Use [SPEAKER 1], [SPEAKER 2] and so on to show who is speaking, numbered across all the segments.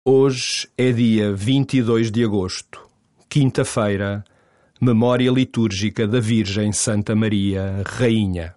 [SPEAKER 1] Hoje é dia 22 de agosto, quinta-feira, memória litúrgica da Virgem Santa Maria, Rainha.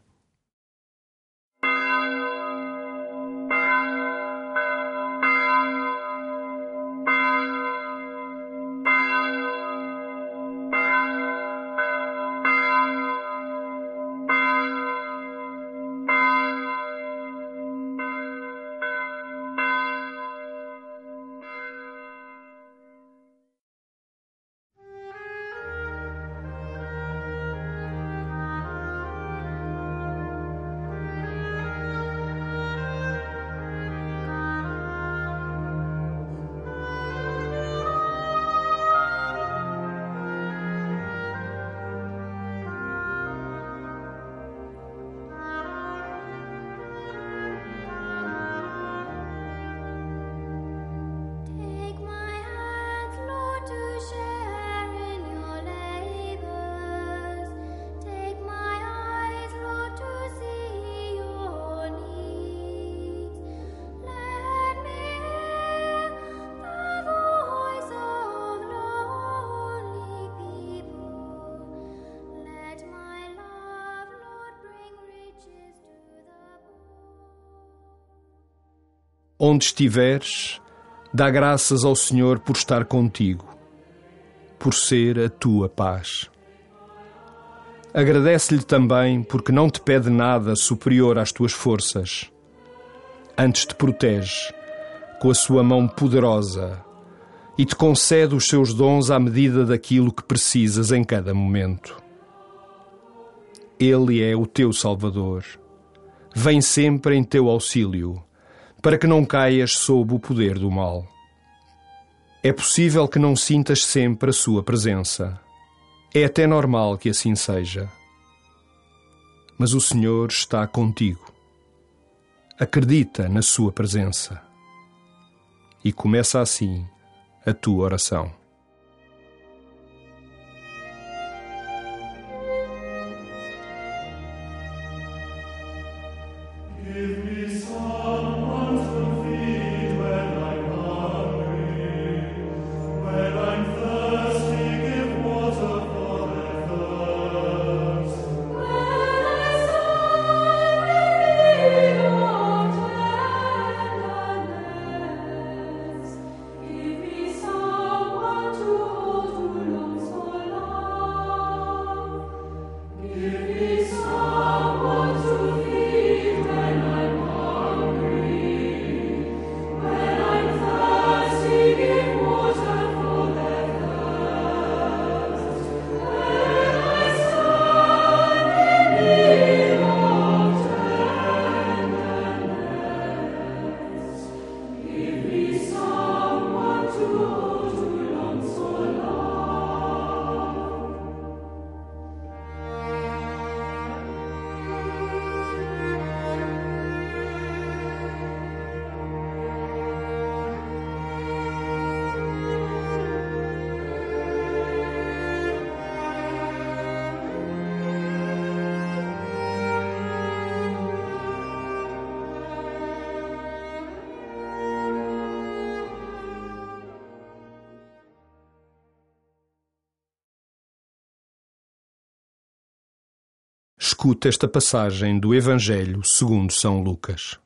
[SPEAKER 1] Onde estiveres, dá graças ao Senhor por estar contigo, por ser a tua paz. Agradece-lhe também porque não te pede nada superior às tuas forças. Antes te protege com a sua mão poderosa e te concede os seus dons à medida daquilo que precisas em cada momento. Ele é o teu Salvador. Vem sempre em teu auxílio, para que não caias sob o poder do mal. É possível que não sintas sempre a sua presença. É até normal que assim seja. Mas o Senhor está contigo. Acredita na sua presença. E começa assim a tua oração. Escuta esta passagem do Evangelho segundo São Lucas.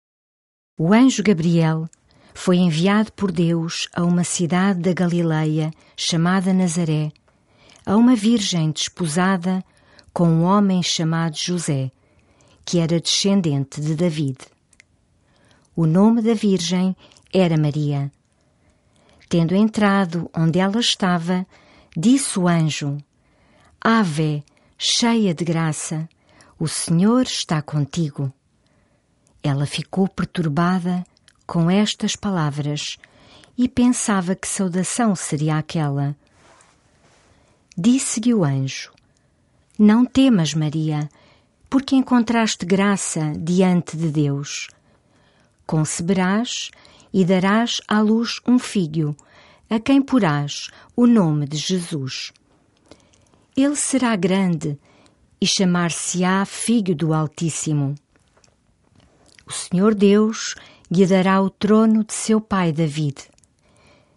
[SPEAKER 2] O anjo Gabriel foi enviado por Deus a uma cidade da Galileia chamada Nazaré, a uma virgem desposada com um homem chamado José, que era descendente de David. O nome da virgem era Maria. Tendo entrado onde ela estava, disse o anjo: Ave, cheia de graça, o Senhor está contigo. Ela ficou perturbada com estas palavras e pensava que saudação seria aquela. Disse-lhe o anjo: Não temas, Maria, porque encontraste graça diante de Deus. Conceberás e darás à luz um filho, a quem porás o nome de Jesus. Ele será grande e chamar-se-á Filho do Altíssimo. O Senhor Deus lhe dará o trono de seu pai David.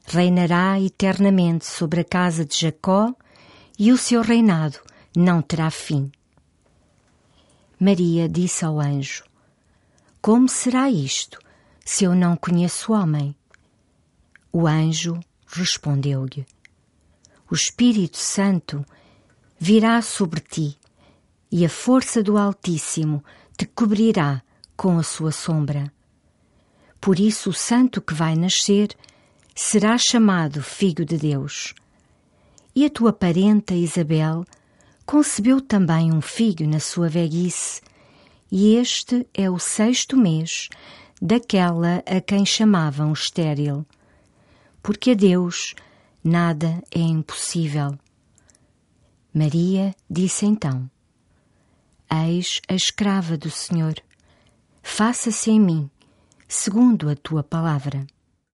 [SPEAKER 2] Reinará eternamente sobre a casa de Jacó e o seu reinado não terá fim. Maria disse ao anjo: Como será isto, se eu não conheço homem? O anjo respondeu-lhe: O Espírito Santo virá sobre ti, e a força do Altíssimo te cobrirá com a sua sombra. Por isso o santo que vai nascer será chamado Filho de Deus. E a tua parenta Isabel concebeu também um filho na sua velhice, e este é o 6º mês daquela a quem chamavam estéril, porque a Deus nada é impossível. Maria disse então: Eis a escrava do Senhor, faça-se em mim segundo a tua palavra.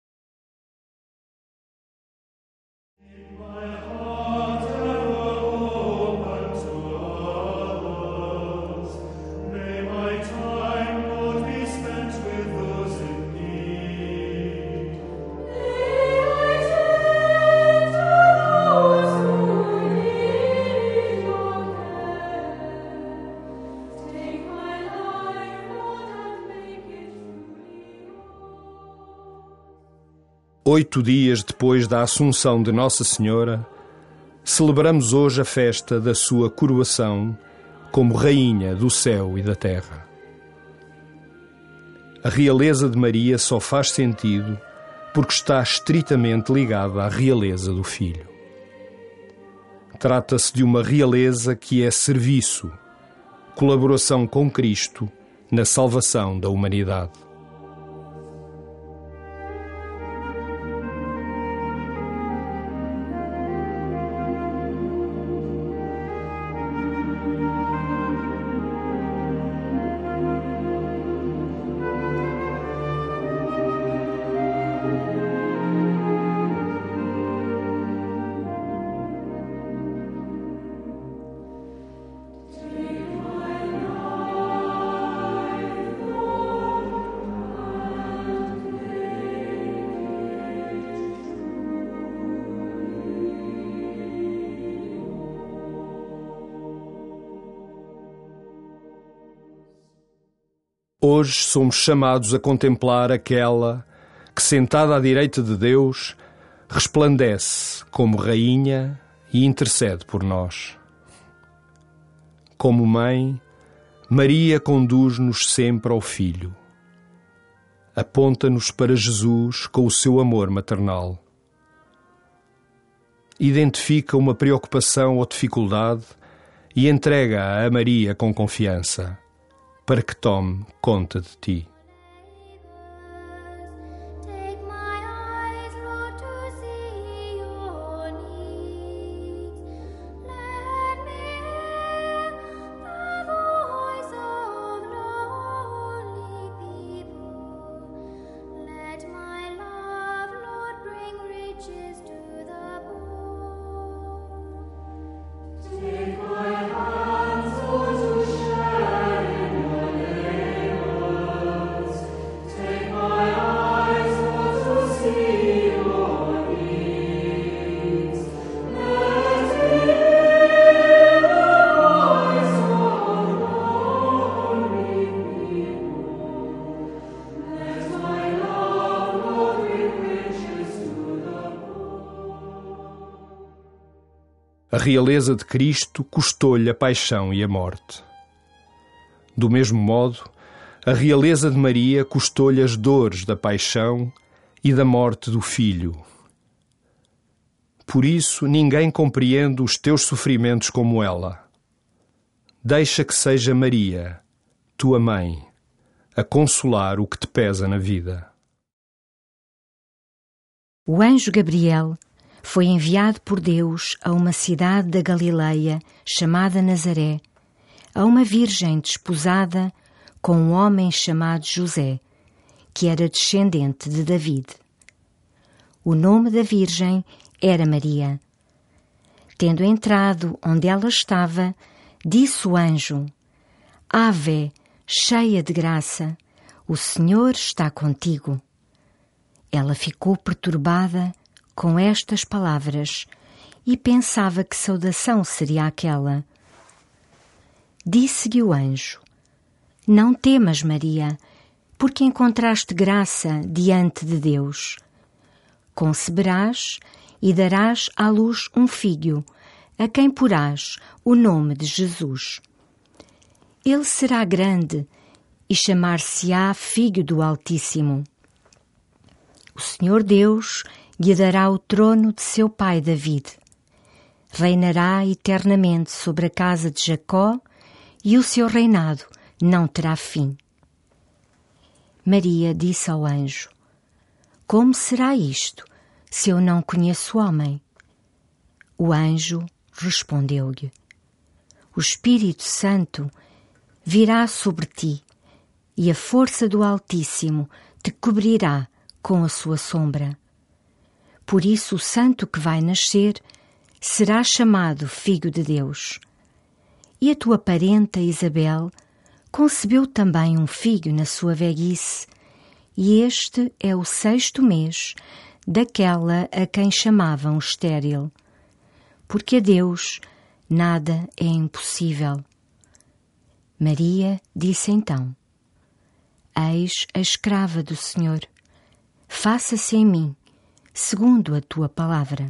[SPEAKER 1] Oito dias depois da Assunção de Nossa Senhora, celebramos hoje a festa da sua coroação como Rainha do céu e da terra. A realeza de Maria só faz sentido porque está estritamente ligada à realeza do Filho. Trata-se de uma realeza que é serviço, colaboração com Cristo na salvação da humanidade. Hoje somos chamados a contemplar aquela que, sentada à direita de Deus, resplandece como rainha e intercede por nós. Como mãe, Maria conduz-nos sempre ao Filho. Aponta-nos para Jesus com o seu amor maternal. Identifica uma preocupação ou dificuldade e entrega-a a Maria com confiança, para que tome conta de ti. A realeza de Cristo custou-lhe a paixão e a morte. Do mesmo modo, a realeza de Maria custou-lhe as dores da paixão e da morte do Filho. Por isso, ninguém compreende os teus sofrimentos como ela. Deixa que seja Maria, tua mãe, a consolar o que te pesa na vida.
[SPEAKER 2] O anjo Gabriel foi enviado por Deus a uma cidade da Galileia chamada Nazaré, a uma virgem desposada com um homem chamado José, que era descendente de David. O nome da virgem era Maria. Tendo entrado onde ela estava, disse o anjo: Ave, cheia de graça, o Senhor está contigo. Ela ficou perturbada com estas palavras e pensava que saudação seria aquela. Disse-lhe o anjo: Não temas, Maria, porque encontraste graça diante de Deus. Conceberás e darás à luz um filho, a quem porás o nome de Jesus. Ele será grande e chamar-se-á Filho do Altíssimo. O Senhor Deus lhe dará o trono de seu pai David. Reinará eternamente sobre a casa de Jacó e o seu reinado não terá fim. Maria disse ao anjo: Como será isto, se eu não conheço homem? O anjo respondeu-lhe: O Espírito Santo virá sobre ti, e a força do Altíssimo te cobrirá com a sua sombra. Por isso o santo que vai nascer será chamado Filho de Deus. E a tua parenta Isabel concebeu também um filho na sua velhice, e este é o 6º mês daquela a quem chamavam estéril, porque a Deus nada é impossível. Maria disse então: Eis a escrava do Senhor, faça-se em mim segundo a tua palavra.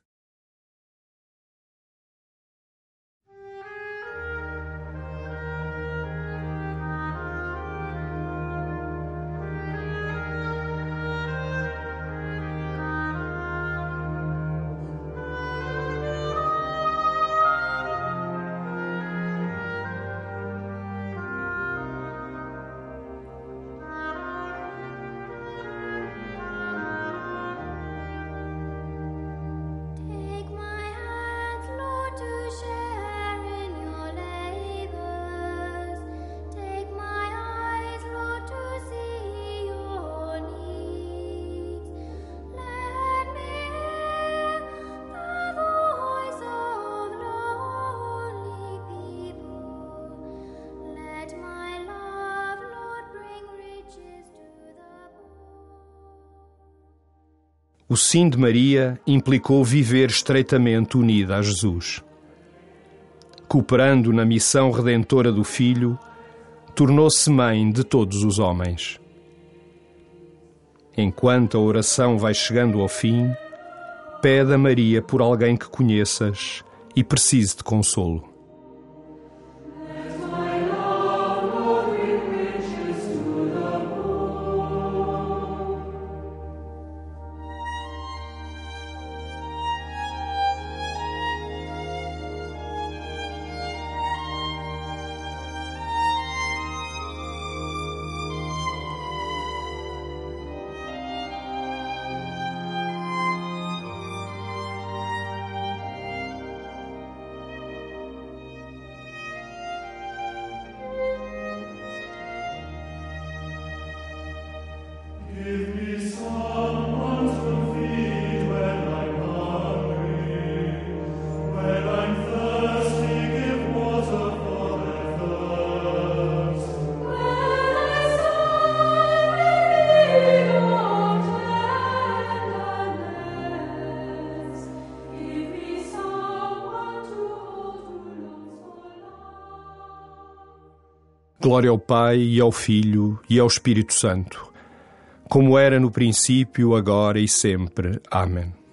[SPEAKER 1] O sim de Maria implicou viver estreitamente unida a Jesus. Cooperando na missão redentora do Filho, tornou-se mãe de todos os homens. Enquanto a oração vai chegando ao fim, pede a Maria por alguém que conheças e precise de consolo. Glória ao Pai, e ao Filho, e ao Espírito Santo, como era no princípio, agora e sempre. Amém.